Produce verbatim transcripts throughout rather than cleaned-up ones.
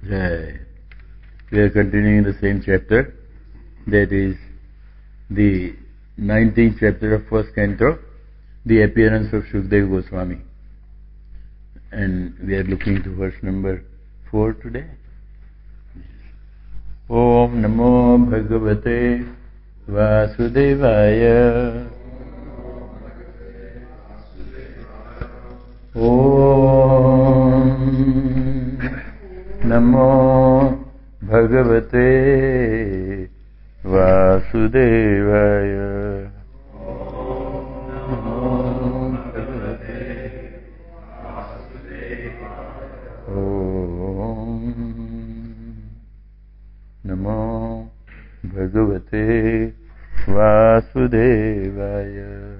Jai. We are continuing the same chapter, that is the nineteenth chapter of first canto, the appearance of Shukdev Goswami. And we are looking to verse number four today. Om Namo Bhagavate Vasudevaya. Om Namo Bhagavate Vasudevaya. Namo Bhagavate Vasudevaya.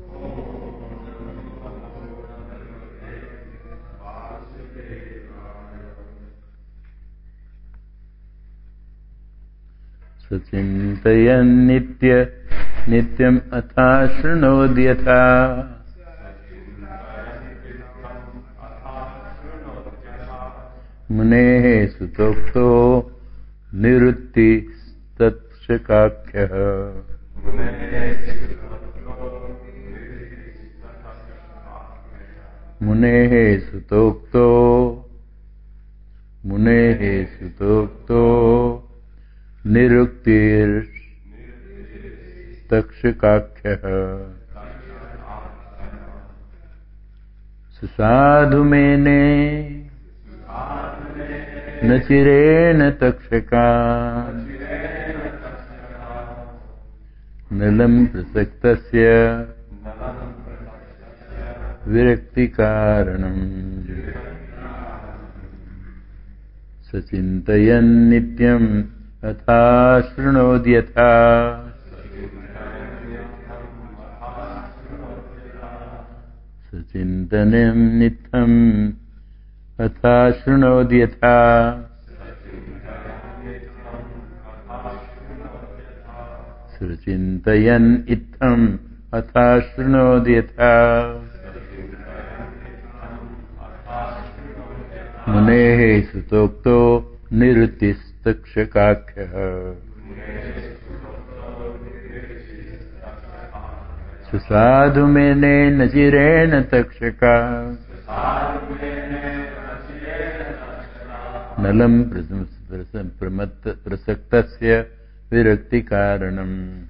Sachintayan nitya nityam atha shrunodyatha munehe sutokto nirutti tatshakakhyah. Munehe sutokto munehe sutokto niruktir takshakakhyah. Sadhu mene nachirena takshaka nalam prasaktasya virakti karanam. Sachintayan nityam atha shrunodyatha Sachintanam nityam atha shrunodyatha Sachintayan ittam atha shrunodyatha munehe sutokto niruttis takshakakhyah. Sadhu mene nachirena takshaka nalam prasaktasya virakti karanam.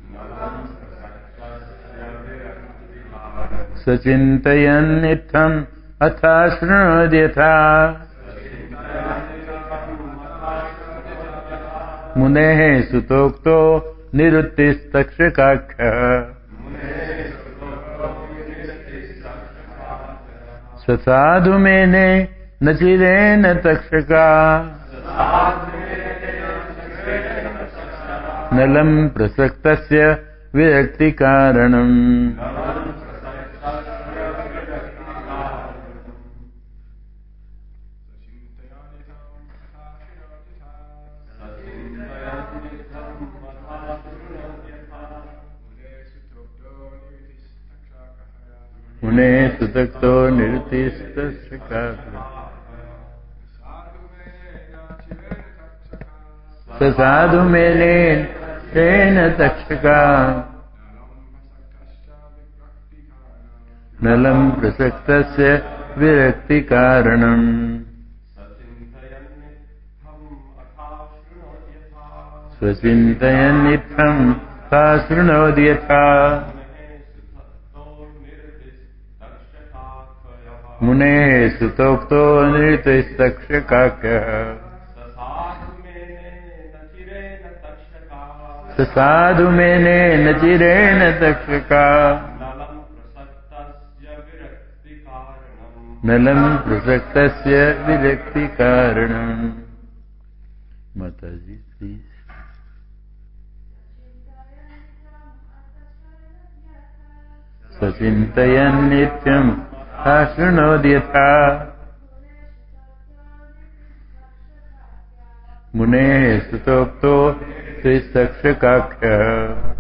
Sachintayan itham atha shrunodyatha munehe sutokto niruttis takshakakhyah. Sadhu mene nachirena takshaka nalam prasaktasya virakti karanam. Mune sutakto niruttis takshakakhyah. Sadhu mene nachirena takshaka nalam prasaktasya virakti karanam. Sachintayan itham atha shrunodyatha munehe sutokto niruttis takshakakhyah. Sadhu mene nachirena takshaka nalam prasaktasya virakti karanam. Mataji, please. Sachintayan nityam ashrunodyatha munehe sutokto takshakakhyah.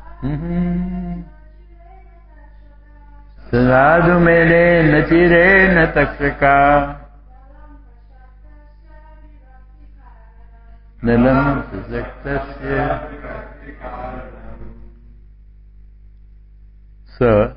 Sadhu mene nachirena takshaka nalam susaktasya. Sir,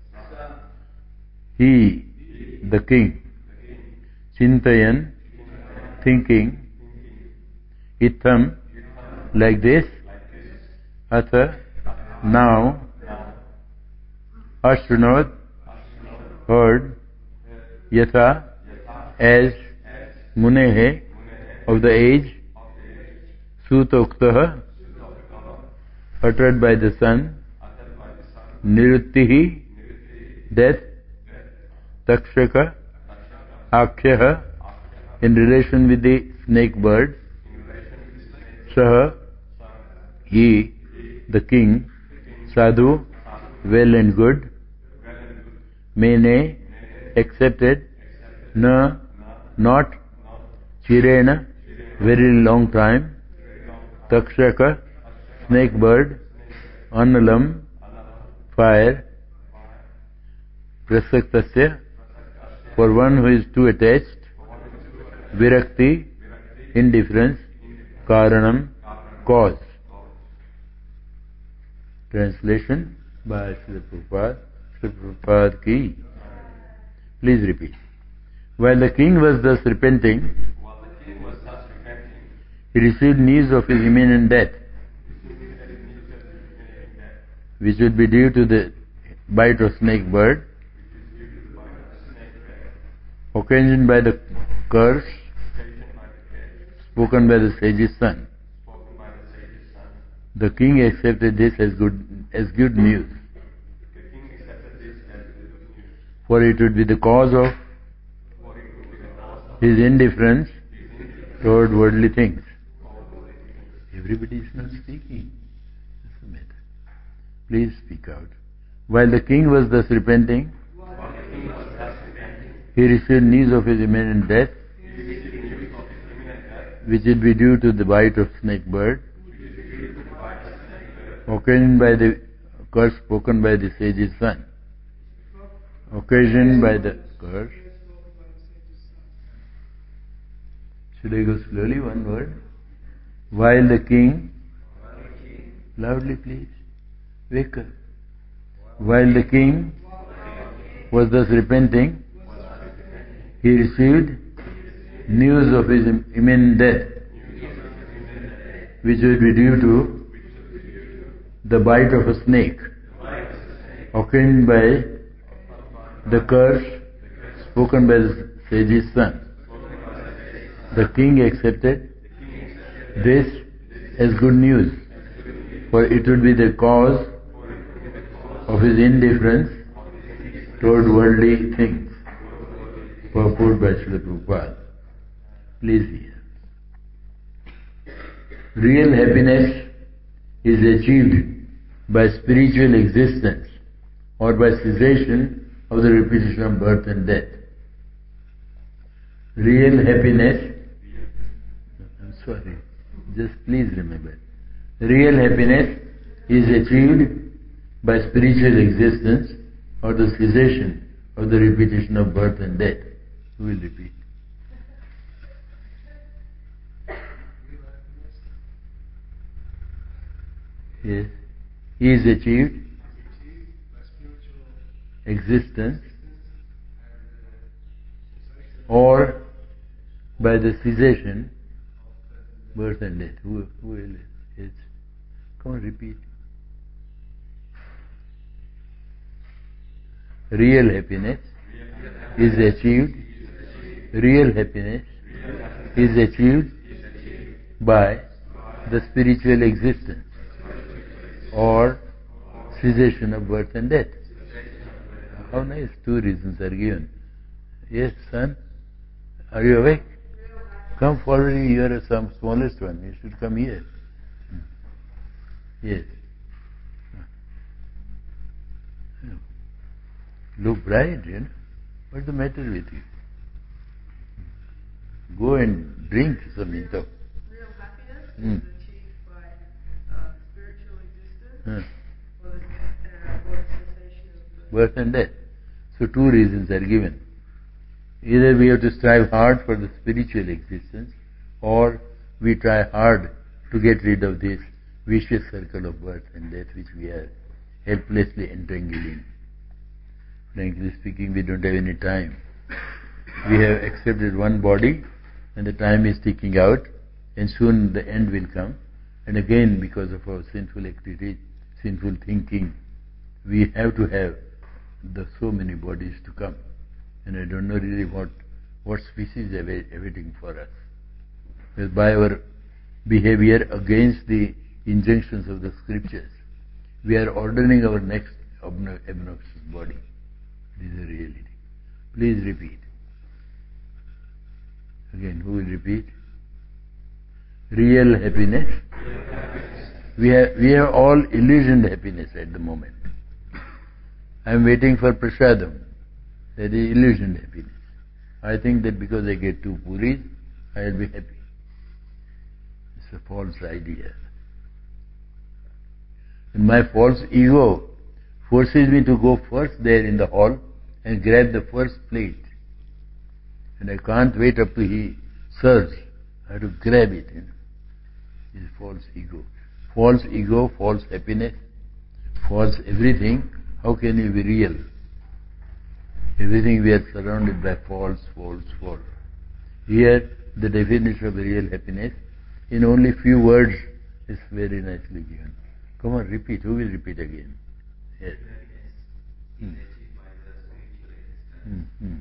he, the king, Chintayan, thinking, itham, like this, atha, now, ashrunod, heard, yatha, as, munehe, of the age, sutoktaha, uttered by the sun, niruttihi, death, takshaka, akhyaha, in relation with the snake bird, saha, he, the king, sadhu, well and good, mene, accepted, na, not, chirena, very long time, takshaka, snake bird, analam, fire, prasaktasya, for one who is too attached, virakti, indifference, karanam, cause. Translation by Srila Prabhupada. Srila Prabhupada ki. Please repeat. While the king was thus repenting, he received news of his imminent death, which would be due to the bite of snake bird, occasioned by the curse spoken by the sage's son. The king accepted this as good as good news, for it would be the cause of his indifference toward worldly things. Everybody is not speaking. What's the matter? Please speak out. While the king was thus repenting, he received news of his imminent death, which would be due to the bite of snake bird, occasioned by the curse spoken by the sage's son. Occasioned by the curse. Should I go slowly, one word? While the king, loudly please, wake up. While the king was thus repenting, he received news of his imminent death, which would be due to the bite of a snake, occasioned by the curse spoken by the sage's son. The king accepted this as good news, for it would be the cause of his indifference toward worldly things. Purport by Srila Prabhupada. Please hear. Real happiness is achieved by spiritual existence or by cessation of the repetition of birth and death. Real happiness, I'm sorry, just please remember, real happiness is achieved by spiritual existence or the cessation of the repetition of birth and death. Who will repeat? Yes. Is achieved existence or by the cessation, birth and death. Who, who will? Yes. Come on, repeat. Real happiness is achieved. Real happiness is achieved by the spiritual existence or cessation of birth and death. How nice, two reasons are given. Yes, son, are you awake? Come forward, you are some smallest one, you should come here. Yes. Look bright, you know. What's the matter with you? Go and drink some into. Real happiness mm. is achieved by uh, spiritual existence huh. or, the, uh, or the cessation of birth. birth and death. So two reasons are given. Either we have to strive hard for the spiritual existence, or we try hard to get rid of this vicious circle of birth and death which we are helplessly entangled in. Frankly speaking, we don't have any time. We have accepted one body and the time is ticking out and soon the end will come. And again, because of our sinful activity, sinful thinking, we have to have the so many bodies to come. And I don't know really what, what species is awaiting for us. Because by our behavior against the injunctions of the scriptures, we are ordering our next obnoxious body. This is the reality. Please repeat. Again, who will repeat? Real happiness. We have, we have all illusioned happiness at the moment. I am waiting for prasadam. That is illusioned happiness. I think that because I get two puris, I will be happy. It's a false idea. And my false ego forces me to go first there in the hall and grab the first plate. And I can't wait up to he serves. I have to grab it. You know. It's false ego. False ego, false happiness, false everything. How can you be real? Everything we are surrounded by false, false, false. Here, the definition of real happiness, in only few words, is very nicely given. Come on, repeat. Who will repeat again? Yes. Hmm. Hmm.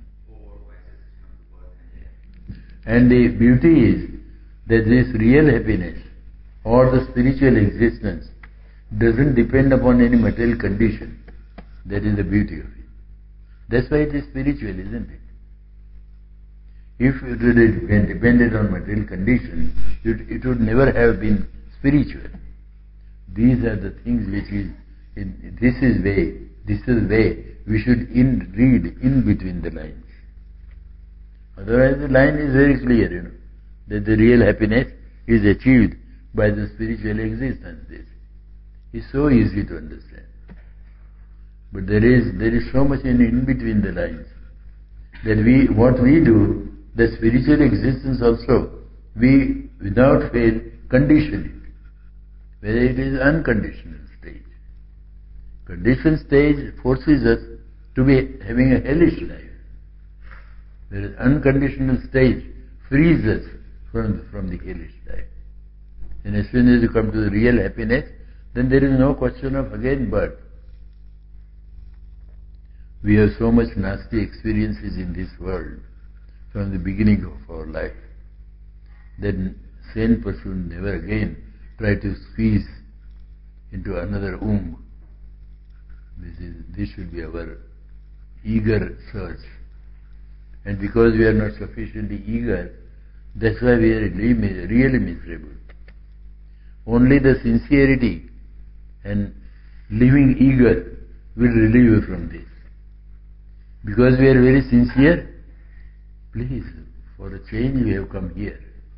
And the beauty is that this real happiness or the spiritual existence doesn't depend upon any material condition. That is the beauty of it. That's why it is spiritual, isn't it? If it would have been dependent on material condition, it, it would never have been spiritual. These are the things which is, in, this is way, this is way we should in, read in between the lines. Otherwise the line is very clear, you know, that the real happiness is achieved by the spiritual existence. This is so easy to understand. But there is there is so much in, in between the lines that we what we do, the spiritual existence also, we without fail condition it. Whether it is unconditional stage. Conditioned stage forces us to be having a hellish life. Whereas unconditional stage frees us from the, from the hellish life. And as soon as you come to the real happiness, then there is no question of again birth. We have so much nasty experiences in this world from the beginning of our life that sane person never again try to squeeze into another womb. This is this should be our eager search. And because we are not sufficiently eager, that's why we are really, really miserable. Only the sincerity and living eager will relieve you from this. Because we are very sincere, please, for a change we have come here.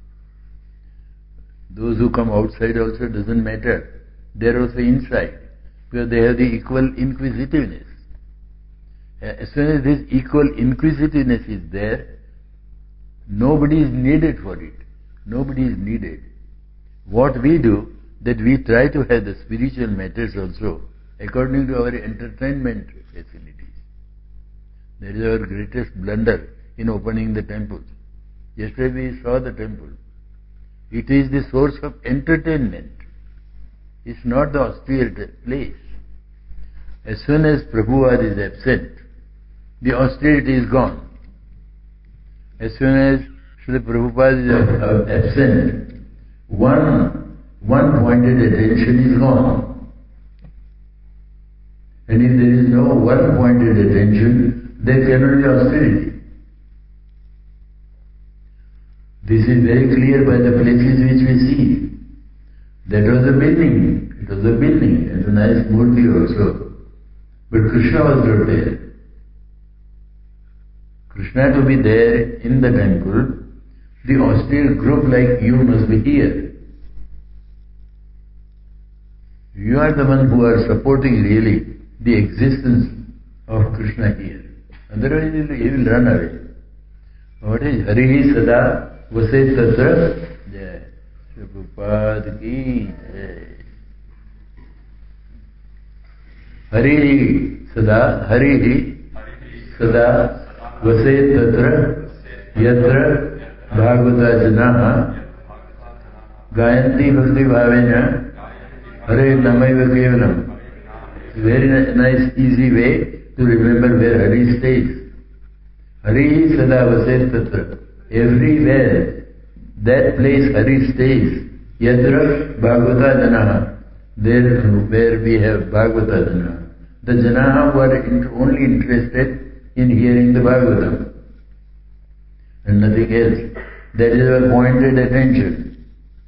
Those who come outside also doesn't matter. They are also inside, because they have the equal inquisitiveness. As soon as this equal inquisitiveness is there, nobody is needed for it. Nobody is needed. What we do, that we try to have the spiritual matters also according to our entertainment facilities. That is our greatest blunder in opening the temples. Yesterday we saw the temple. It is the source of entertainment. It's not the austere place. As soon as Prabhupada is absent, the austerity is gone. As soon as Srila Prabhupada is absent, one, one pointed attention is gone. And if there is no one pointed attention, there cannot be austerity. This is very clear by the places which we see. That was a building. It was a building. It was a nice murti also. But Krishna was not there. Krishna to be there in the temple, the austere group like you must be here. You are the one who are supporting really the existence of Krishna here. Otherwise he will run away. What is Harihi Sada Vaset Tatra? Prabhupada ki jai. Hari sada, Hari sada vaset tatra yatra bhagavata janaha gayanti bhakti bhavena Hare Namaiva Kevalam. Very nice, easy way to remember where Hari stays. Hari sada vaset tatra. Everywhere that place Hari stays. Yadra Bhagavata Janaha. There where we have Bhagavata Janaha. The Janaha who are only interested in hearing the Bhagavatam and nothing else. That is our pointed attention.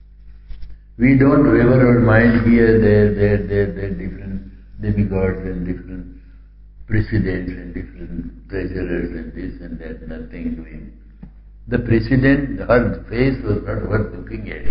We don't waver our mind here, there, there, there, there, different demigods and different presidents and different treasurers and this and that, nothing doing. The president, her face was not worth looking at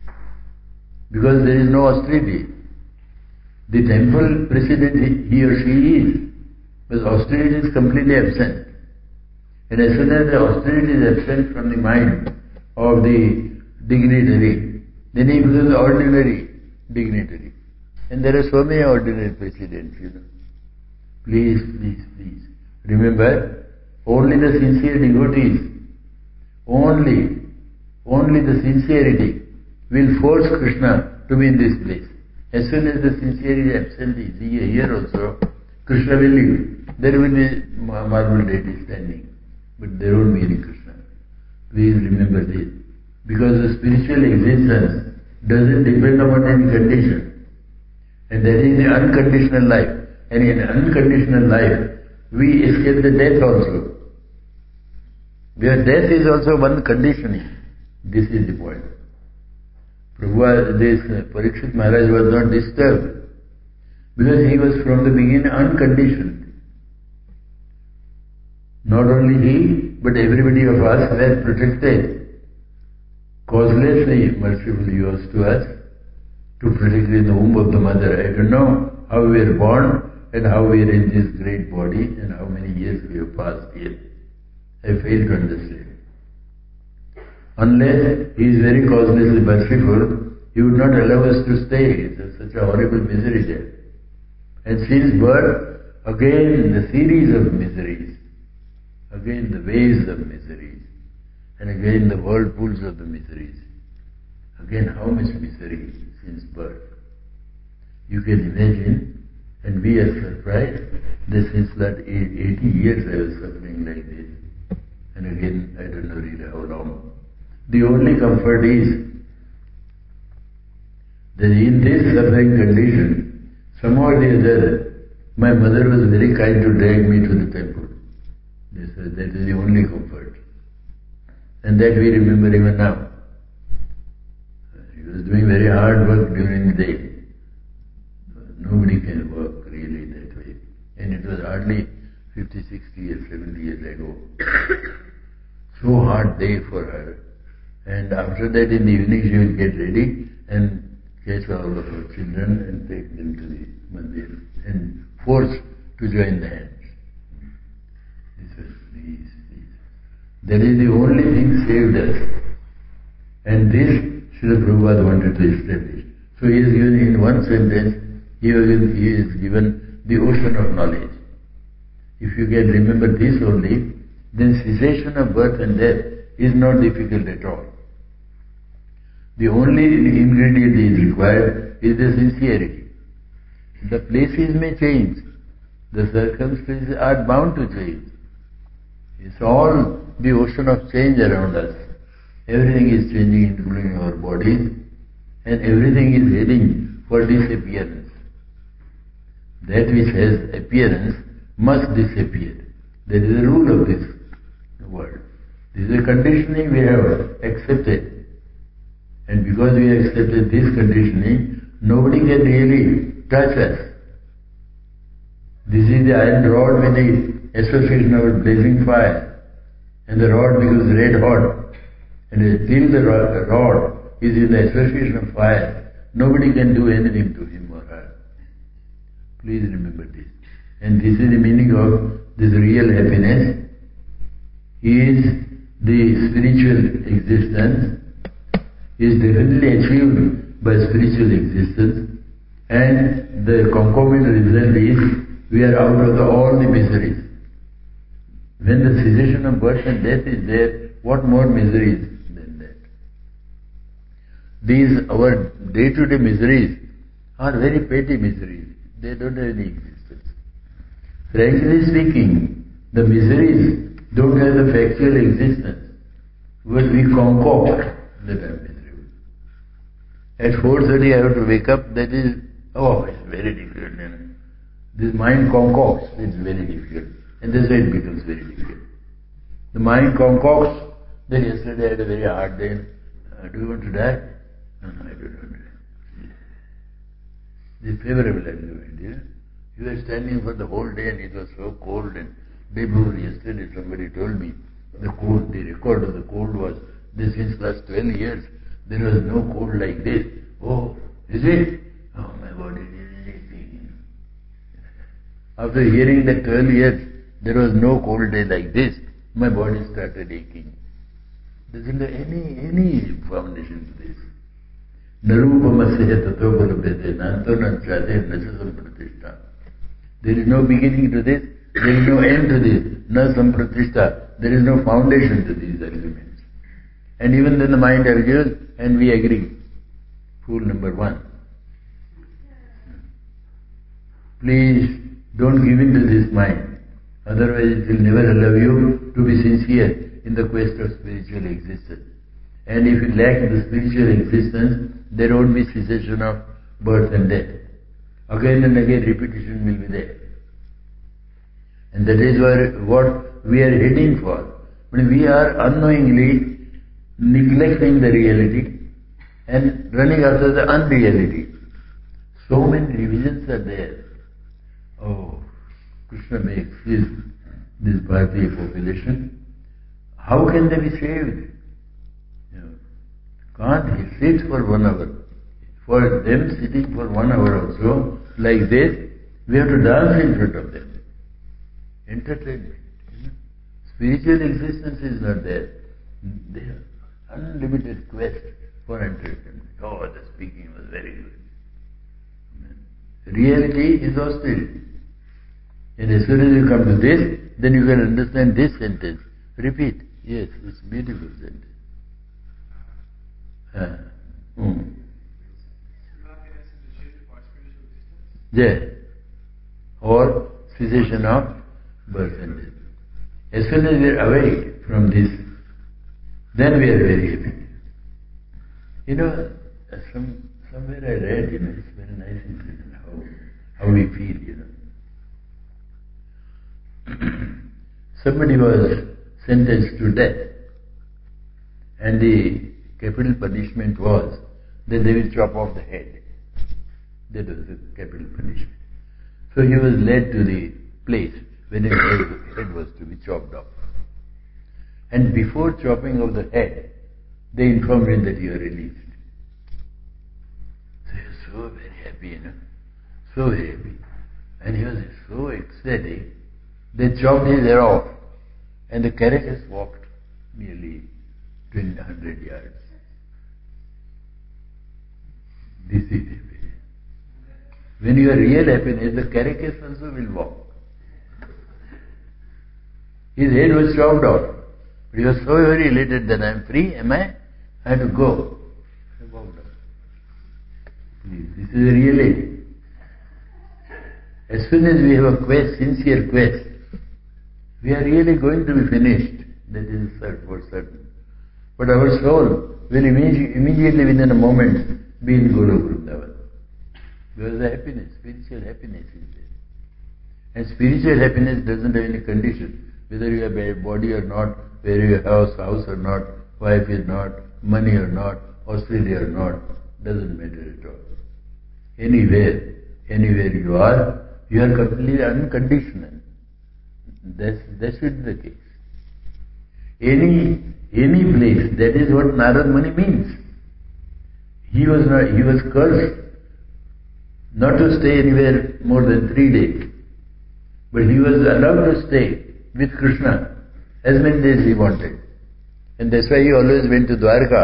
because there is no austerity. The temple president, he or she is, but austerity is completely absent. And as soon as the austerity is absent from the mind of the dignitary, then he becomes ordinary dignitary. And there are so many ordinary presidents, you know. Please, please, please. Remember, only the sincere devotees, only, only the sincerity will force Krishna to be in this place. As soon as the sincerity is absent, is here also, Krishna will leave. There will be marble deity standing, but there won't be any Krishna. Please remember this. Because the spiritual existence doesn't depend upon any condition. And that is the unconditional life. And in unconditional life, we escape the death also. Where death is also one conditioning. This is the point. Prabhupada, this uh, Parikshit Maharaj was not disturbed because he was from the beginning unconditioned. Not only he, but everybody of us were protected. Causelessly merciful he was to us to protect in the womb of the mother. I don't know how we were born and how we are in this great body and how many years we have passed here. I fail to understand. Unless he is very causelessly merciful, he would not allow us to stay. It's such a horrible misery there. And since birth, again the series of miseries, again the waves of miseries, and again the whirlpools of the miseries. Again, how much misery since birth. You can imagine, and we are surprised that since that eighty years I was suffering like this. And again, I don't know really how long. The only comfort is that in this suffering condition, somehow or the other, my mother was very kind to drag me to the temple. This, uh, that is the only comfort. And that we remember even now. She was doing very hard work during the day. Nobody can work really that way. And it was hardly fifty, sixty years, seventy years ago. So hard day for her. And after that in the evening she will get ready and catch all of her children and take them to the mandir and force to join the hands. This was please, please. That is the only thing saved us. And this Srila Prabhupada wanted to establish. So he is given in one sentence, he is given the ocean of knowledge. If you can remember this only, then cessation of birth and death is not difficult at all. The only ingredient is required is the sincerity. The places may change. The circumstances are bound to change. It's all the ocean of change around us. Everything is changing, including our bodies, and everything is heading for disappearance. That which has appearance must disappear. That is the rule of this world. This is a conditioning we have accepted. And because we have accepted this conditioning, nobody can really touch us. This is the iron rod with the association of blazing fire. And the rod becomes red hot. And till the rod is in the association of fire, nobody can do anything to him or her. Please remember this. And this is the meaning of this real happiness. Is the spiritual existence is definitely achieved by spiritual existence, and the concomitant result is we are out of the, all the miseries. When the cessation of birth and death is there, what more miseries than that? These, our day-to-day miseries are very petty miseries. They don't have any existence. Frankly speaking, the miseries don't have the factual existence, but we concoct that are miserable. At four thirty I have to wake up, that is, oh, it's very difficult. You know. This mind concocts, it's very difficult. And that's why it becomes very difficult. The mind concocts that yesterday I had a very hard day. Uh, do you want to die? No, no, I don't want to die. This is favorable argument, you know. You were standing for the whole day and it was so cold, and day before yesterday somebody told me the cold, the record of the cold was this since last twelve years. There was no cold like this. Oh, is it? Oh, my body is aching. After hearing that twelve years, there was no cold day like this, my body started aching. There isn't any, any foundation to this. Narupamasya tato kalapete nanto nanchade nasasam pratishta. There is no beginning to this, there is no end to this, na sampratishta. There is no foundation to these arguments. And even then the mind argues and we agree. Fool number one. Please don't give in to this mind. Otherwise it will never allow you to be sincere in the quest of spiritual existence. And if you lack the spiritual existence, there won't be cessation of birth and death. Again and again repetition will be there. And that is what we are heading for. But we are unknowingly neglecting the reality and running after the unreality. So many revisions are there. Oh, Krishna makes this, this Bharatiya population. How can they be saved? You know, can't he sit for one hour? For them sitting for one hour or so, like this, we have to dance in front of them. Entertainment. You know? Spiritual existence is not there. They have unlimited quest for entertainment. Oh, the speaking was very good. Reality is austerity. And as soon as you come to this, then you can understand this sentence. Repeat. Yes, it's a beautiful sentence. Uh, mm. Yeah. Or cessation of birth and death. As soon as we are awake from this, then we are very happy. You know, some, somewhere I read, you know, it's very nice in how, how we feel, you know. Somebody was sentenced to death, and the capital punishment was that they will chop off the head. That was the capital punishment. So he was led to the place where the head was to be chopped off. And before chopping off the head, they informed him that you are released. So he was so very happy, you know, so very happy. And he was so ecstatic. They chopped his hair off, and the carriages walked nearly two hundred yards. This is happiness. When you are real happiness, the carriages also will walk. His head was chopped off, but he was so very elated that I am free, am I? I have to go. I walked off. Please, this is a reality. As soon as we have a quest, sincere quest, we are really going to be finished. That is for certain. But our soul will immediately, immediately within a moment be in Goloka Vrindavan. Because the happiness, spiritual happiness is there. And spiritual happiness doesn't have any condition. Whether you have a body or not, whether you have house, house or not, wife is not, money or not, Australia or not, doesn't matter at all. Anywhere, anywhere you are, you are completely unconditional. That's, that should be the case. Any, any place, that is what Narad Muni means. He was not, he was cursed not to stay anywhere more than three days. But he was allowed to stay with Krishna as many days he wanted. And that's why he always went to Dwarka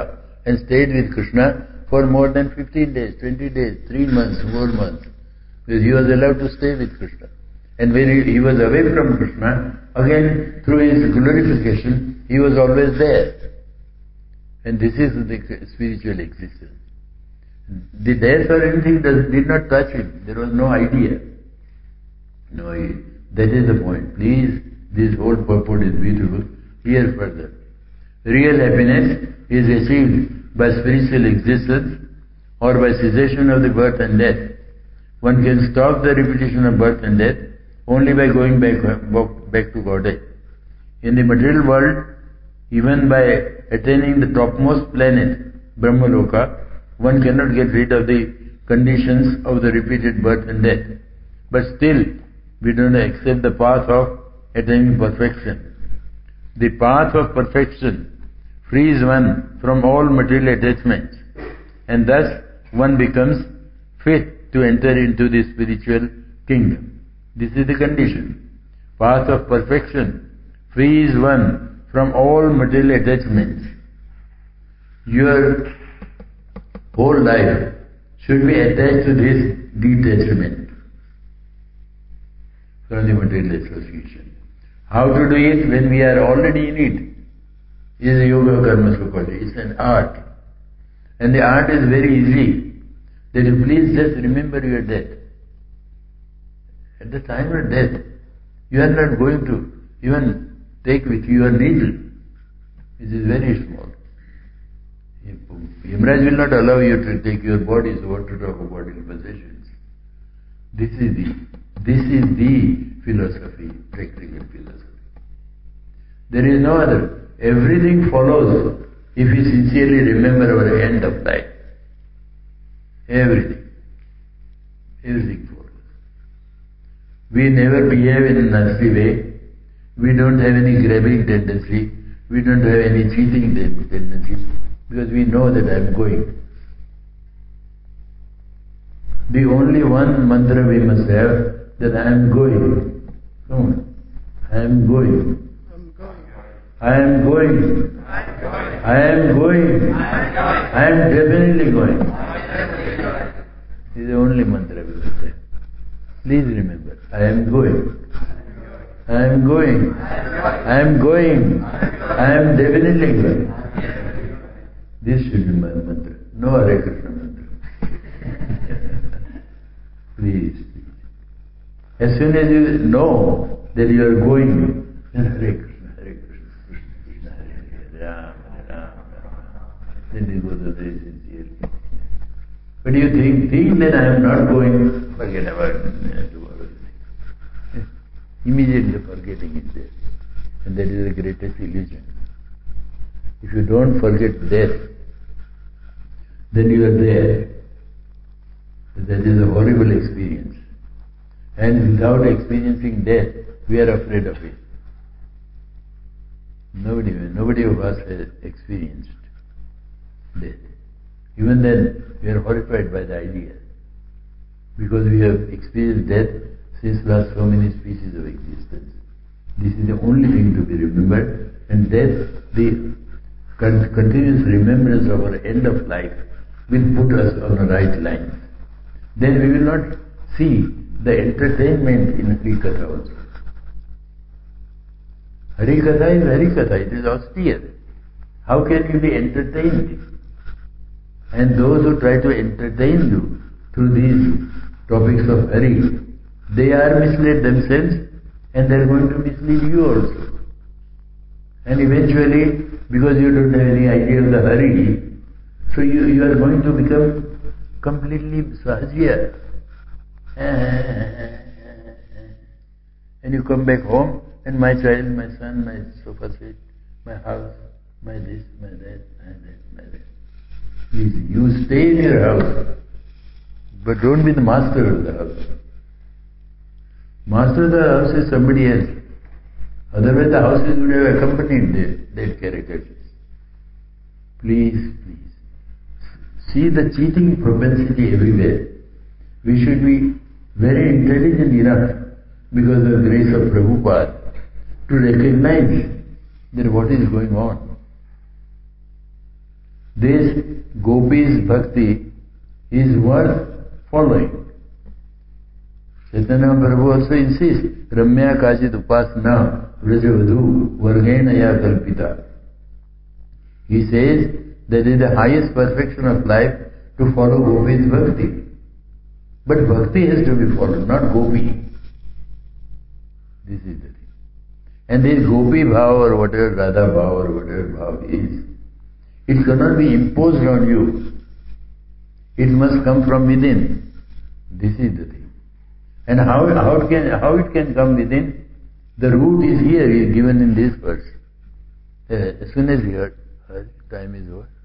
and stayed with Krishna for more than fifteen days, twenty days, three months, four months. Because he was allowed to stay with Krishna. And when he, he was away from Krishna, again through his glorification, he was always there. And this is the spiritual existence. The death or anything does, did not touch him. There was no idea. No, he, that is the point. Please, this whole purport is beautiful. Hear further. Real happiness is achieved by spiritual existence or by cessation of the birth and death. One can stop the repetition of birth and death only by going back, back to Godhead. In the material world, even by attaining the topmost planet, Brahmaloka, one cannot get rid of the conditions of the repeated birth and death. But still, we do not accept the path of attaining perfection. The path of perfection frees one from all material attachments, and thus one becomes fit to enter into the spiritual kingdom. This is the condition. Path of perfection frees one from all material attachments. Your whole life should be attached to this detachment from the material association. How to do it when we are already in it is a yoga karma sukha. It's an art. And the art is very easy. That you please just remember your death. At the time of death, you are not going to even take with you a needle. It is very small. Yamaraj will not allow you to take your body, so what to talk about bodily possessions. This is the, this is the philosophy, practical philosophy. There is no other. Everything follows if we sincerely remember our end of life. Everything. Everything follows. We never behave in a nasty way. We don't have any grabbing tendency. We don't have any cheating tendency. Because we know that I am going. The only one mantra we must have, that I am going. Come on. I am going. I am going. I am going. I am definitely going. This is the only mantra we must have. Please remember, I am going. I am going. I am going. I am definitely going. This should be my mantra. No Hare Krishna mantra. Please, please. As soon as you know that you are going, then Hare Krishna, Hare Krishna, Krishna Krishna, Hare Hare, Ram, Ram, Ram. Then you go to the sincere. But you think, think that I am not going, forget about it. Immediately forgetting is there. And that is the greatest illusion. If you don't forget death, then you are there. That is a horrible experience. And without experiencing death, we are afraid of it. Nobody, nobody of us has experienced death. Even then, we are horrified by the idea. Because we have experienced death since last so many species of existence. This is the only thing to be remembered. And death, the con- continuous remembrance of our end of life, will put us on the right line. Then we will not see the entertainment in Harikatha also. Harikatha is Harikatha, it is austere. How can you be entertained? And those who try to entertain you through these topics of Hari, they are misled themselves and they are going to mislead you also. And eventually, because you don't have any idea of the Hari, so you, you are going to become completely sahajya. And you come back home and my child, my son, my sofa set, my house, my this, my that, my that, my that. You stay in your house, but don't be the master of the house. Master of the house is somebody else. Otherwise the houses would have accompanied their, their characters. Please, please. See the cheating propensity everywhere. We should be very intelligent enough, because of the grace of Prabhupada, to recognize that what is going on. This Gopi's bhakti is worth following. Chaitanya Prabhu also insists, Ramya Kachit Upasana Vrajavadhu Vargena Ya Kalpita. He says that it is the highest perfection of life to follow Gopi's bhakti. But bhakti has to be followed, not Gopi. This is the thing. And this Gopi bhav or whatever Radha bhav or whatever bhav is, it cannot be imposed on you. It must come from within. This is the thing. And how, how, it, can, how it can come within? The root is here, is given in this verse. Uh, as soon as you heard, heard, time is over.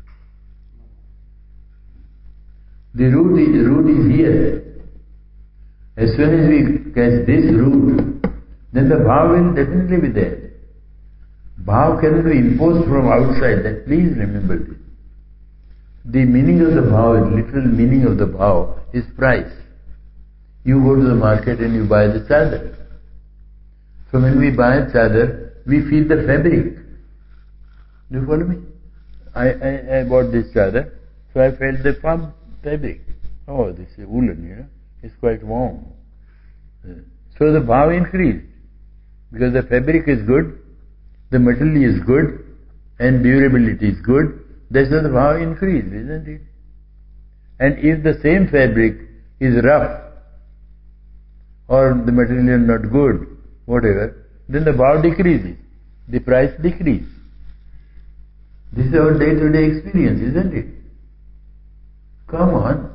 The root is, root is here. As soon as we catch this root, then the bhav will definitely be there. Bhav cannot be imposed from outside. That please remember this. The meaning of the bhav, literal meaning of the bhav is price. You go to the market and you buy the chadar. So when we buy chadar, we feel the fabric. Do you follow me? I, I, I bought this chadar, so I felt the farm fabric. Oh, this is woolen, you know. It's quite warm. So the bhav increased. Because the fabric is good, the material is good, and durability is good, that's why the bhav increased, isn't it? And if the same fabric is rough, or the material is not good, whatever, then the bhav decreases, the price decreases. This is our day-to-day experience, isn't it? Come on.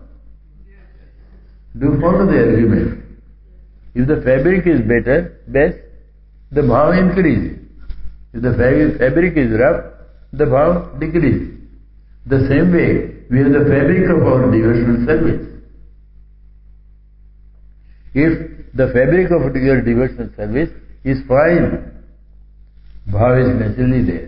Do follow the argument. If the fabric is better, best, the bhav increases. If the fabric is rough, the bhav decreases. The same way, we have the fabric of our devotional service. If the fabric of your devotional service is fine, bhav is naturally there.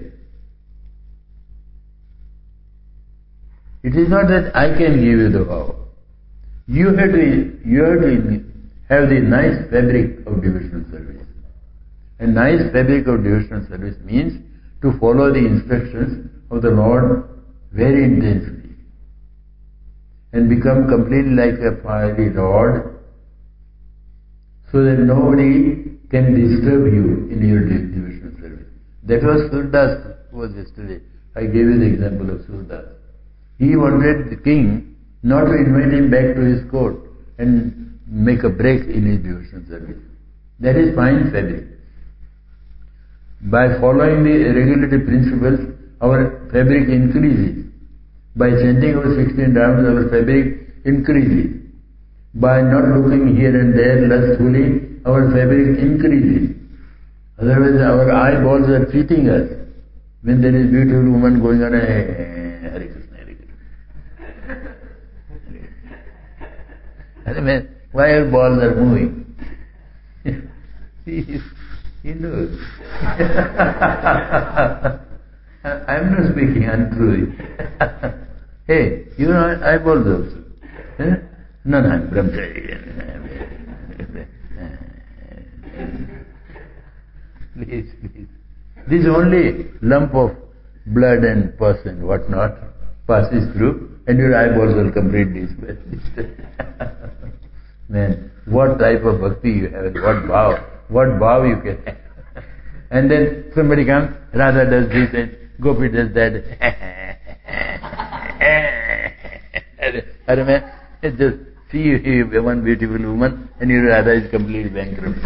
It is not that I can give you the bhav. You have to, you have to have the nice fabric of devotional service. A nice fabric of devotional service means to follow the instructions of the Lord very intensely and become completely like a fiery rod so that nobody can disturb you in your devotional service. That was Surdas was yesterday. I gave you the example of Surdas. He wanted the king not to invite him back to his court and make a break in his devotional service. That is fine fabric. By following the regulative principles, our fabric increases. By chanting our sixteen rounds, our fabric increases. By not looking here and there lustfully, our fabric increases. Otherwise, our eyeballs are cheating us. When there is beautiful woman going on, hey, Hare Krishna, Hare Krishna. I mean, why our balls are moving? He knows. I'm not speaking untruth. Hey, you know eyeballs also. Eh? No, no, I'm brahmachari. Please, please. This only lump of blood and pus and whatnot passes through, and your eyeballs will completely disappear. Man, what type of bhakti you have, and what bhav, what bhav you can have. And then somebody comes, Radha does this and Gopi does that. And man, just see one beautiful woman and your Radha is completely bankrupt.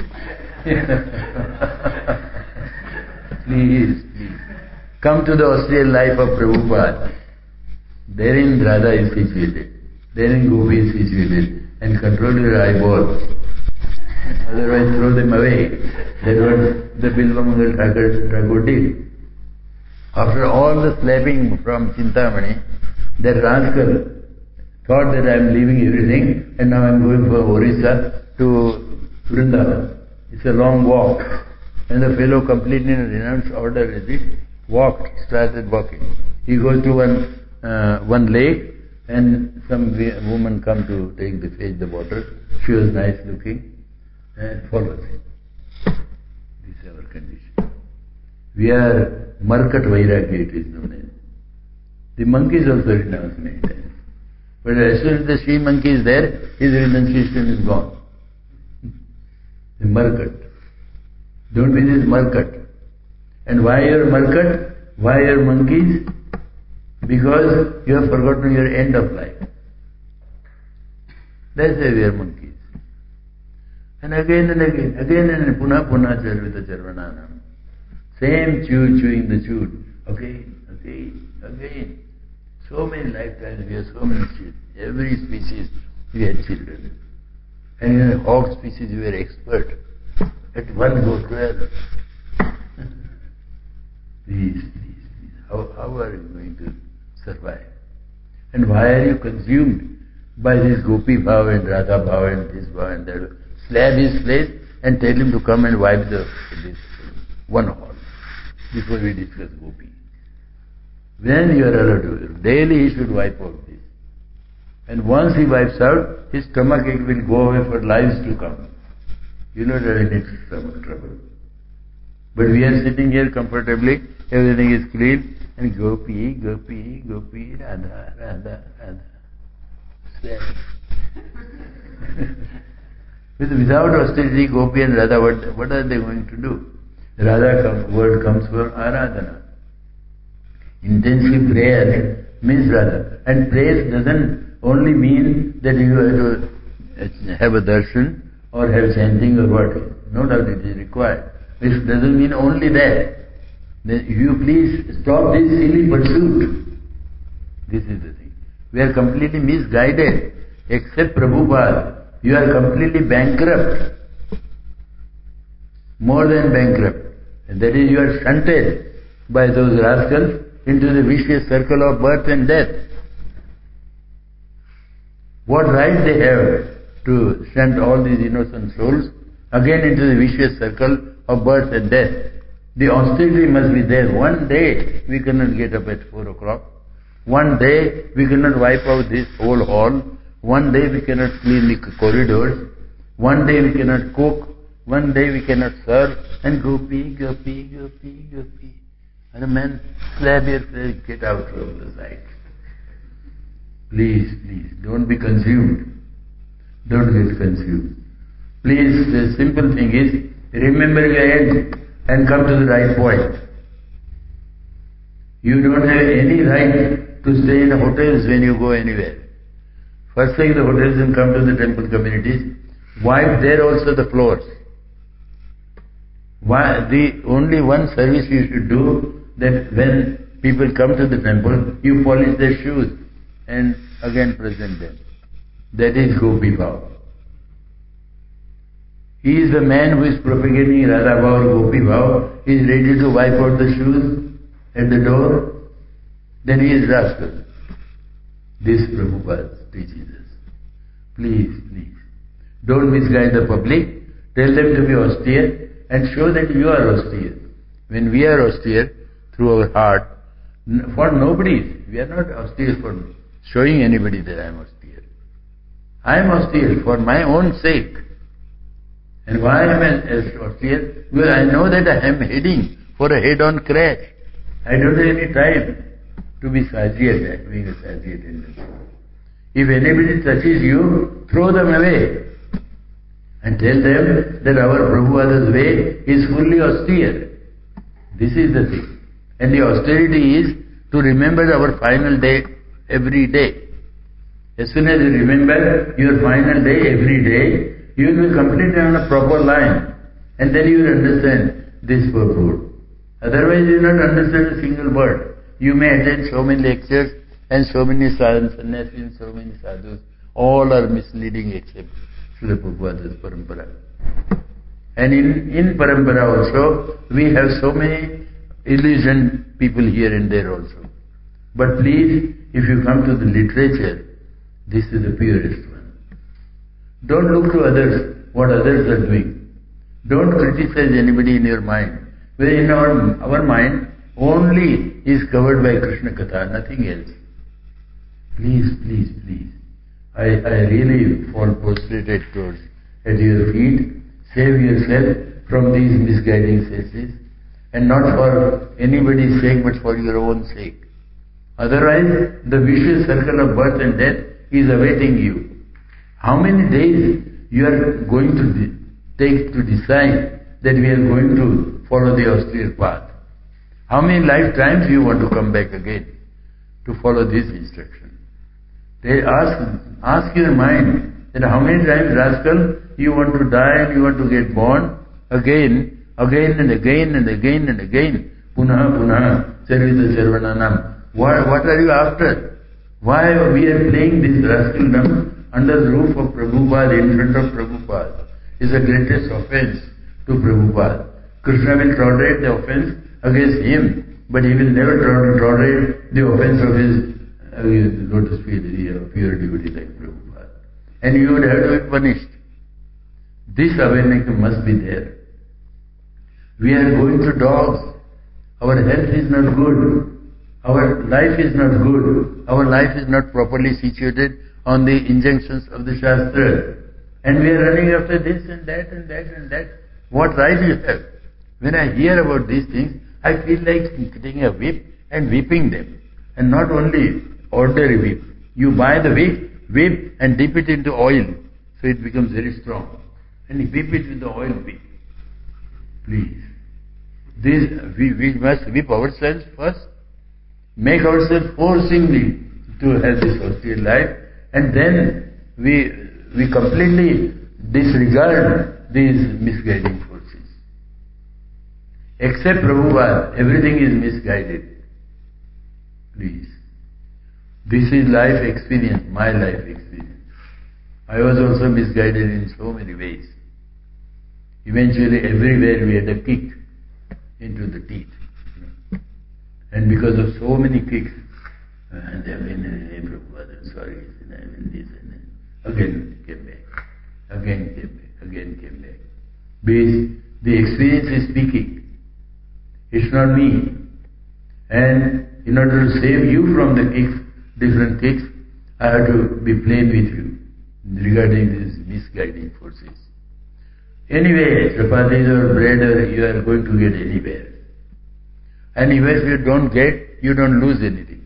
Please, please. Come to the austere life of Prabhupada. Therein Radha is situated. Therein Gopi is situated. And control your eyeballs. Otherwise throw them away. That's what the Bilvamangal Thakur did. After all the slapping from Chintamani, that rascal thought that I am leaving everything and now I am going for Orissa to Vrindavan. It's a long walk. And the fellow completely renounced order as it walked, started walking. He goes to one uh, one lake and some woman come to take the fetch the water. She was nice looking and follows him. This is our condition. We are Markat Vairagya, it is known as. The monkeys also renounce many times. But as soon as the she monkey is there, his renunciation is gone. The Markat. Don't be this Markat. And why you are Markat? Why you are monkeys? Because you have forgotten your end of life. That's why we are monkeys. And again and again, again and puna puna charvita charvananam. Same chew, chewing the chewed. Again, again, again. So many lifetimes we have so many children. Every species we had children. And in a hog species we were expert. At one go twelve. Please, please, please. How, how are you going to survive? And why are you consumed by this gopi bhav and radha bhav and this bhav and that? Slap his place and tell him to come and wipe the this one hall before we discuss gopi. When you are allowed to, daily he should wipe out this. And once he wipes out, his stomach ache will go away for lives to come. You don't have any stomach trouble. But we are sitting here comfortably, everything is clean, and gopi, gopi, gopi, radha, radha, radha. Slap. With, without austerity, gopi and radha, what, what are they going to do? Radha come, word comes for aradhana. Intensive prayer means radha. And prayer doesn't only mean that you have to have a darshan or have chanting or what. No doubt it is required. It doesn't mean only that. Then you please stop this silly pursuit. This is the thing. We are completely misguided. Except Prabhupada, you are completely bankrupt. More than bankrupt. And that is, you are shunted by those rascals into the vicious circle of birth and death. What right they have to shunt all these innocent souls again into the vicious circle of birth and death? The austerity must be there. One day we cannot get up at four o'clock. One day we cannot wipe out this whole hall. One day we cannot clean the corridors. One day we cannot cook. One day we cannot serve. And gopi, gopi, gopi, gopi. And a man, slap your face, get out from the sight. Please, please, don't be consumed. Don't get consumed. Please, the simple thing is, remember your end and come to the right point. You don't have any right to stay in hotels when you go anywhere. First thing, the hotels and come to the temple communities, wipe there also the floors. Why, the only one service you should do, that when people come to the temple, you polish their shoes and again present them. That is Gopi Bhav. He is the man who is propagating Radha Bhav or Gopi Bhav. He is ready to wipe out the shoes at the door. Then he is rascal. This Prabhupada teaches us. Please, please, don't misguide the public. Tell them to be austere and show that you are austere. When we are austere through our heart, for nobody, we are not austere for showing anybody that I am austere. I am austere for my own sake. And why am I austere? Well, I know that I am heading for a head-on crash. I don't have any time to be satiated, being a satiated tendency. If anybody touches you, throw them away. And tell them that our Prabhupada's way is fully austere. This is the thing. And the austerity is to remember our final day every day. As soon as you remember your final day every day, you will be completely on a proper line. And then you will understand this purport. Otherwise you will not understand a single word. You may attend so many lectures and so many sadhus, sannyasis, so many sadhus. All are misleading except Srila Prabhupada's parampara. And in, in parampara also, we have so many illusioned people here and there also. But please, if you come to the literature, this is the purest one. Don't look to others, what others are doing. Don't criticize anybody in your mind. Where in our, our mind only is covered by Krishna Katha, nothing else. Please, please, please. I, I really fall prostrated towards at your feet. Save yourself from these misguiding senses, and not for anybody's sake, but for your own sake. Otherwise, the vicious circle of birth and death is awaiting you. How many days you are going to de- take to decide that we are going to follow the austere path? How many lifetimes you want to come back again to follow this instruction? They ask, ask your mind that how many times, rascal, you want to die and you want to get born again, again and again and again and again. Punaha punaha sarvita sarvananam. What, what are you after? Why we are playing this rascaldom under the roof of Prabhupada, in front of Prabhupada, is the greatest offense to Prabhupada. Krishna will tolerate the offense against him, but he will never tolerate the offense of his uh, lotus feet, uh, pure devotee like Prabhupada. And you would have to be punished. This awareness must be there. We are going to dogs. Our health is not good. Our life is not good. Our life is not properly situated on the injunctions of the Shastra. And we are running after this and that and that and that. What right you have? When I hear about these things, I feel like taking a whip and whipping them. And not only ordinary whip. You buy the whip, whip and dip it into oil, so it becomes very strong. And whip it with the oil whip. Please. This, we, we must whip ourselves first. Make ourselves forcingly to have this austere life, and then we we completely disregard these misguiding forces. Except Prabhupada, everything is misguided. Please. This is life experience, my life experience. I was also misguided in so many ways. Eventually, everywhere we had a kick into the teeth. And because of so many kicks, and they have been, hey Prabhupada, I'm sorry, and I will this and that. Again came back. Again came back. Again came back. Because the experience is speaking. It's not me. And in order to save you from the kicks, different kicks, I have to be plain with you regarding these misguiding forces. Anyway, chapatis or bread, or you are going to get anywhere. And even if you don't get, you don't lose anything.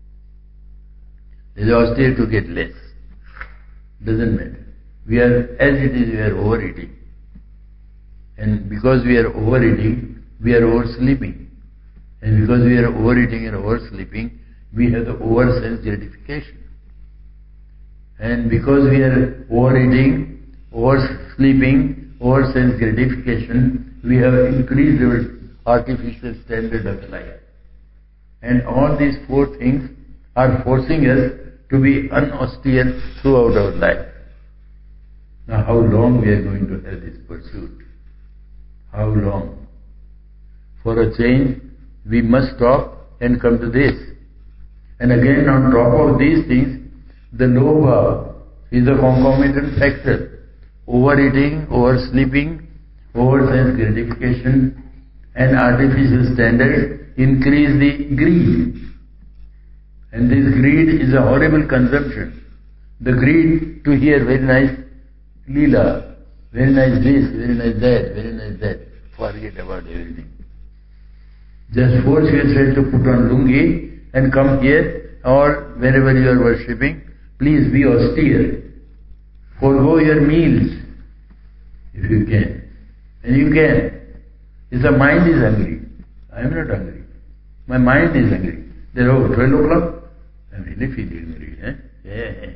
It is austere to get less. Doesn't matter. We are, as it is, we are overeating. And because we are overeating, we are oversleeping. And because we are overeating and oversleeping, we have the over-sense gratification. And because we are overeating, oversleeping, over-sense gratification, we have increased our artificial standard of life. And all these four things are forcing us to be unaustere throughout our life. Now how long we are going to have this pursuit? How long? For a change, we must stop and come to this. And again, on top of these things, the lobha is a concomitant factor. Overeating, oversleeping, over-sense gratification, and artificial standards increase the greed. And this greed is a horrible consumption. The greed to hear very nice lila, very nice this, very nice that, very nice that. Forget about everything. Just force yourself to put on lungi and come here, or wherever you are worshipping. Please be austere. Forgo your meals, if you can. And you can. If the mind is hungry, I am not hungry. My mind is hungry. Then, oh, twelve o'clock? I am really feeling hungry. Eh? Yeah.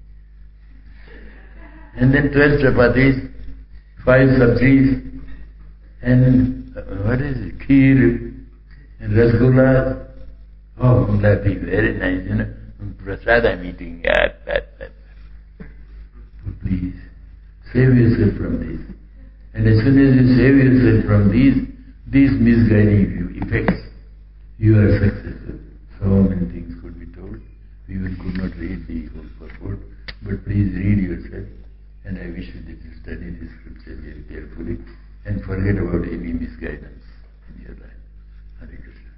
And then twelve chapatis, five sabjis, and uh, what is it? Kheer, and rasgulla. Oh, that is very nice, you know. Prasad I am eating. Yeah, that, that. Please, save yourself from this. And as soon as you save yourself from these, these misguiding effects, you are successful. So many things could be told. We will, could not read the whole purport, but please read yourself. And I wish you that you study the scripture very carefully and forget about any misguidance in your life. Hare Krishna.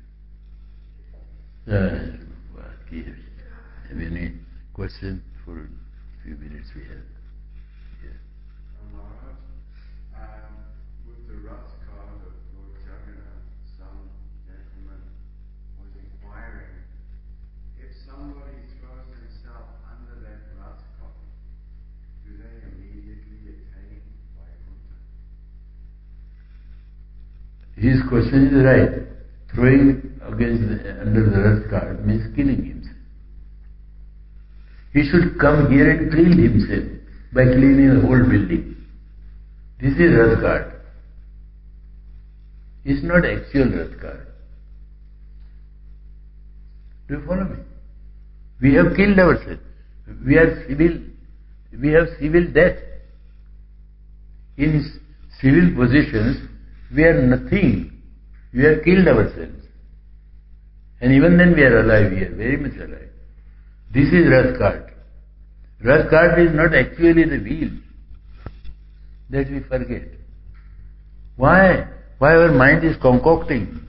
Uh, have any questions for a few minutes we have? Yes. Um, with the Rath card of Lord Jagannath, some gentleman was inquiring his question is right. Throwing against the, under the earth cart means killing himself. He should come here and clean himself by cleaning the whole building. This is earth cart. It's not actual earth cart. Do you follow me? We have killed ourselves. We are civil. We have civil death. In civil positions, we are nothing. We have killed ourselves. And even then we are alive here, very much alive. This is Rath cart. Rath cart is not actually the wheel. That we forget. Why? Why our mind is concocting?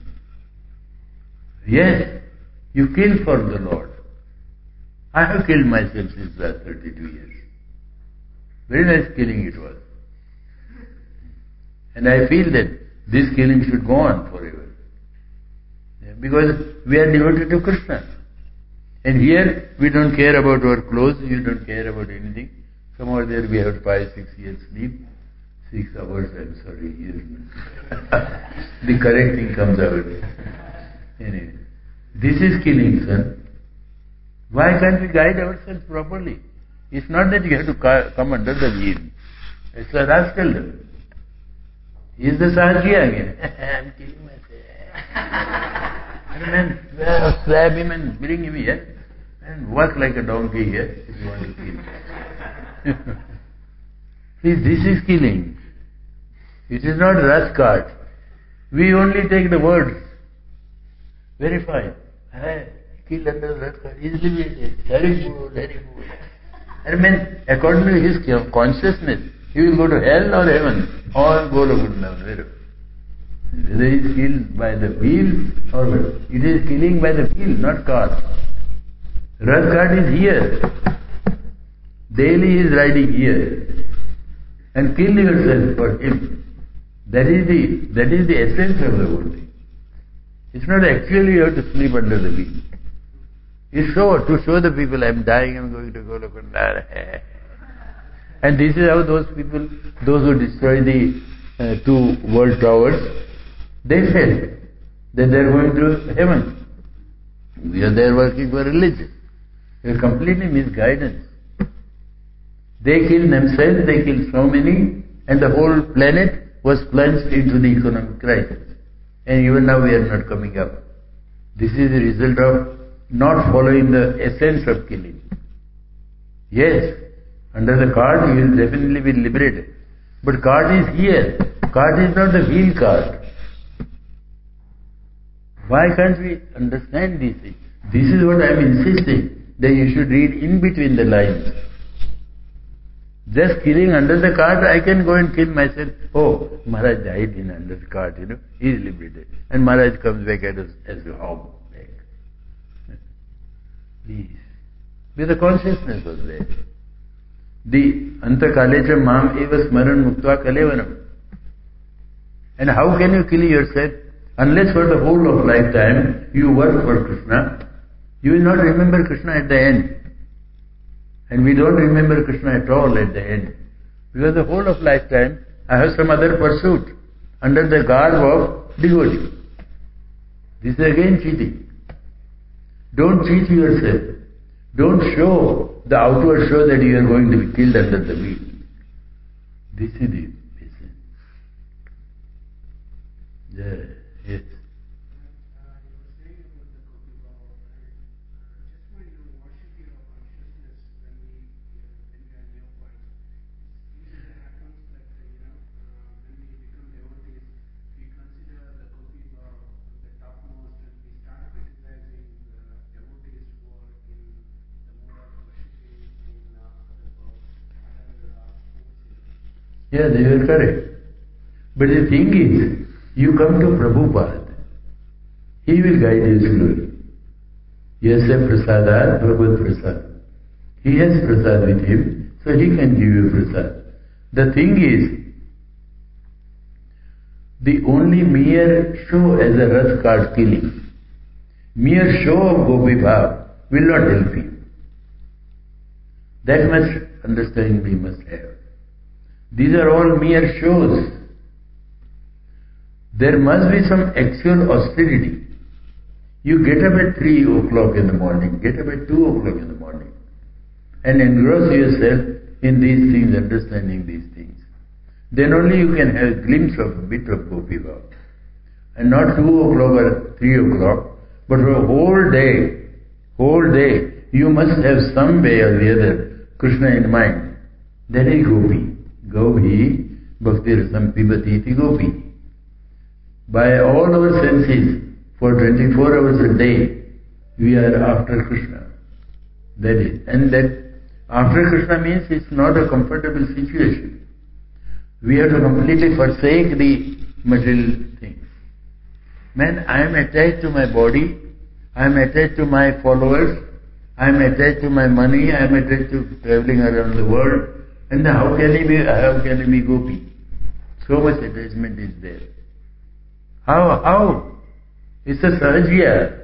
Yes, you kill for the Lord. I have killed myself since last thirty-two years. Very nice killing it was. And I feel that this killing should go on forever. Yeah, because we are devoted to Krishna. And here we don't care about our clothes, you don't care about anything. Somewhere there we have five, six years sleep. Six hours, I'm sorry, years. The correct thing comes out. Anyway, this is killing, son. Why can't we guide ourselves properly? It's not that you have to come under the wheel. It's a rascal. He is the Sahajiya again. I'm killing myself. And man, well, slap him and bring him here and work like a donkey here if you want to kill him. See, this is killing. It is not Rath cart. We only take the words. Very fine. Hey, kill under Rath cart. Easily made. Very good, very good. And man, according to his consciousness, he will go to hell or heaven or Golokunda, wherever. Whether he is killed by the wheel or it is killing by the wheel, not cart. Rath cart is here. Daily he is riding here. And kill yourself for him. That is the that is the essence of the whole thing. It's not actually you have to sleep under the wheel. It's so to show the people I am dying, I am going to Golokunda. And this is how those people, those who destroy the uh, two world towers, they said that they are going to heaven. We are there working for religion. They are completely misguidance. They killed themselves, they killed so many, and the whole planet was plunged into the economic crisis. And even now we are not coming up. This is the result of not following the essence of killing. Yes, under the cart you will definitely be liberated. But cart is here. Cart is not the wheel cart. Why can't we understand these things? This is what I am insisting, that you should read in between the lines. Just killing under the cart, I can go and kill myself. Oh, Maharaj died in under the cart, you know, he is liberated. And Maharaj comes back as, as a hog. Please. Because the consciousness was there. The antakalecha mam eva smaran muktva kalevanam. And how can you kill yourself? Unless for the whole of lifetime you work for Krishna, you will not remember Krishna at the end. And we don't remember Krishna at all at the end. Because the whole of lifetime I have some other pursuit under the garb of devotee. This is again cheating. Don't cheat yourself. Don't show the outward show that you are going to be killed under the wheel. This is the essence. Yeah, yes. Yeah, they were correct. But the thing is, you come to Prabhupada, he will guide you slowly. Yasya prasadat bhagavad prasad. He has prasad with him, so he can give you prasad. The thing is, the only mere show as a Rath cart killing, mere show of Gopi Bhav will not help you. That much understanding we must have. These are all mere shows. There must be some actual austerity. You get up at three o'clock in the morning, get up at two o'clock in the morning, and engross yourself in these things, understanding these things. Then only you can have a glimpse of a bit of Gopi Bhav. And not two o'clock or three o'clock, but for a whole day, whole day, you must have some way or the other Krishna in mind. That is Gopi. Gopi, Bhakti Rasam Pibati iti Gopi. By all our senses, for twenty-four hours a day, we are after Krishna. That is. And that after Krishna means it's not a comfortable situation. We have to completely forsake the material things. Man, I am attached to my body, I am attached to my followers, I am attached to my money, I am attached to traveling around the world, and how can he be, how can he be Gopi? So much attachment is there. How, how? It's a sahajya.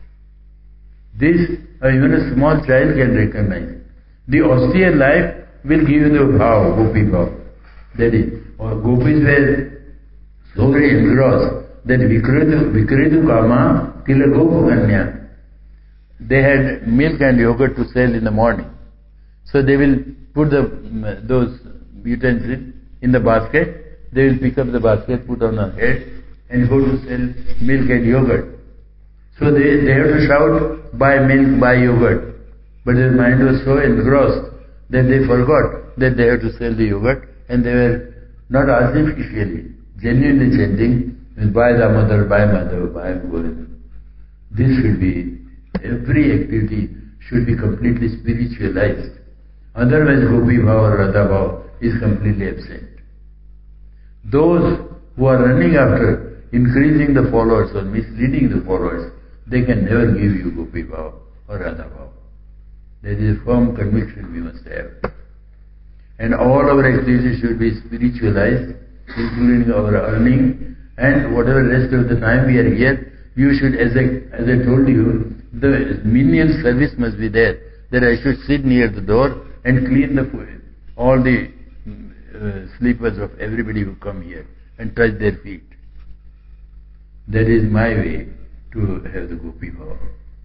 This, uh, even a small child can recognize. The austere life will give you the bhav, Gopi bhav. That is, or gopis were so very engrossed that vikritu, vikritu kama kila gopu kanya. They had milk and yogurt to sell in the morning. So they will put the those utensils in the basket, they will pick up the basket, put on their head, and go to sell milk and yogurt. So they, they have to shout, buy milk, buy yogurt. But their mind was so engrossed that they forgot that they have to sell the yogurt, and they were not artificially, genuinely chanting, buy Damodar, buy Madhav, buy Govinda. This should be, every activity should be completely spiritualized. Otherwise Gopi Bhav or Radha Bhav is completely absent. Those who are running after increasing the followers or misleading the followers, they can never give you Gopi Bhav or Radha Bhav. There is a firm conviction we must have. And all our activities should be spiritualized, including our earning, and whatever rest of the time we are here, you should, as I, as I told you, the menial service must be there, that I should sit near the door and clean the all the uh, slippers of everybody who come here and touch their feet. That is my way to have the Gopi Bhav.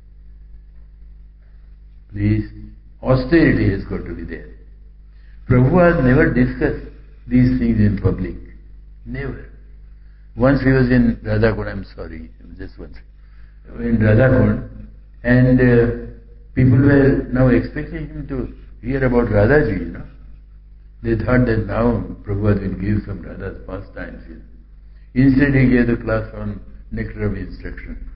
Please, austerity has got to be there. Prabhupada never discussed these things in public. Never. Once he was in Radhakund, I'm sorry, just once, in Radhakund, and uh, people were now expecting him to hear about Radhaji, you know. They thought that now Prabhupada will give some Radha's pastimes. Instead he gave the class on nectar of instruction.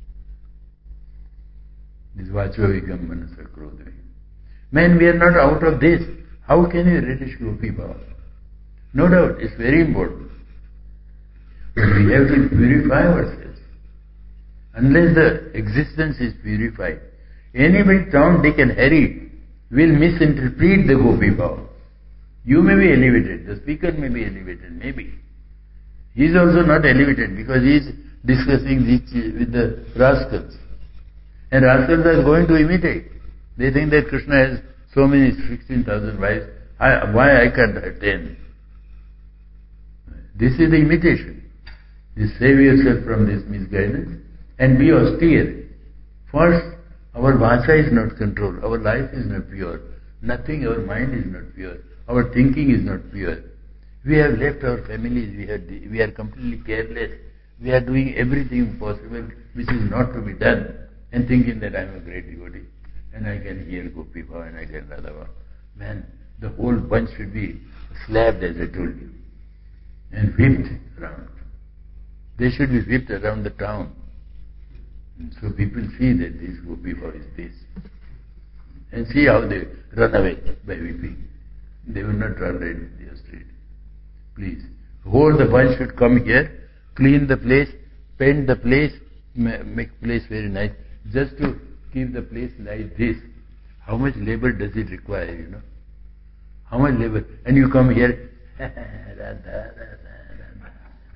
This Vachavikam Manasa Krodhi. Man, we are not out of this. How can you relish Gopi Bhav? No doubt, it's very important. But we have to purify ourselves. Unless the existence is purified, anybody, Tom, Dick and Harry will misinterpret the Gopi Bhav. You may be elevated, the speaker may be elevated, maybe. He is also not elevated because he is discussing this with the rascals. And rascals are going to imitate. They think that Krishna has so many sixteen thousand wives, I, why I can't have ten? This is the imitation. You save yourself from this misguidance and be austere. First, our vasa is not controlled, our life is not pure, nothing, our mind is not pure, our thinking is not pure. We have left our families, we, have, we are completely careless, we are doing everything possible which is not to be done, and thinking that I am a great devotee and I can hear Gopi Bhav and I can Radha Bhav. Man, the whole bunch should be slapped, as I told you, and whipped around. They should be whipped around the town. And so people see that this Gopi Bhav is this. And see how they run away by whipping. They will not run right in the street. Please. Whole the bunch should come here, clean the place, paint the place, make place very nice, just to keep the place like this. How much labor does it require, you know? How much labor? And you come here, Radha, Radha, Radha.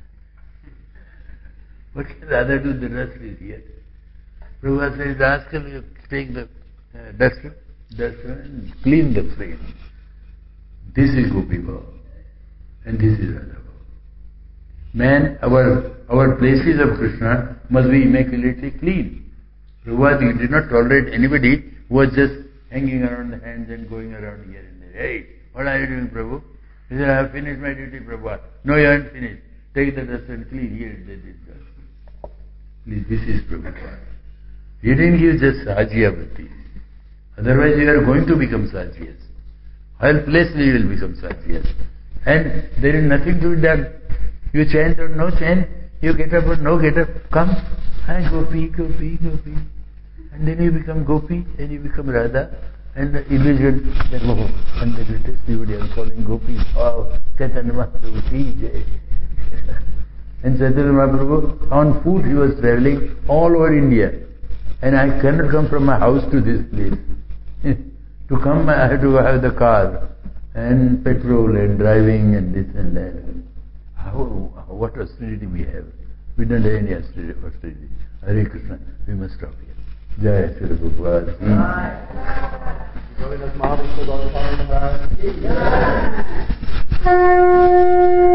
What can Radha do? The rest is here. Prabhupada says, rascal, you take the uh, duster, duster and clean the frame. This is Gopi Bhav. And this is Radha Bhav. Man, our our places of Krishna must be immaculately clean. Prabhupada did not tolerate anybody who was just hanging around the hands and going around here and there. Hey, what are you doing, Prabhu? He said, I have finished my duty, Prabhupada. No, you haven't finished. Take the dust and clean here and there. Please, this is Prabhupada. He didn't give just Sahajiya Bhakti. Otherwise you are going to become Sahajiyas. Helplessly you will become Sahajiyas. And there is nothing to be done. You chant or no chant, you get up or no get up, come, and Gopi, Gopi, Gopi. And then you become Gopi, and you become Radha, and the illusion that, oh, and the greatest devotee are calling Gopi, oh, Chaitanya Mahaprabhu, ki jai. And Chaitanya Mahaprabhu, on foot he was travelling all over India. And I cannot come from my house to this place. To come I have to have the car, and petrol, and driving, and this and that. How, what austerity we have. We don't have any austerity. Hare Krishna, we must stop here. Jai Shri Prabhupada. Govindas Mahaprabhu Gaura Maharaj.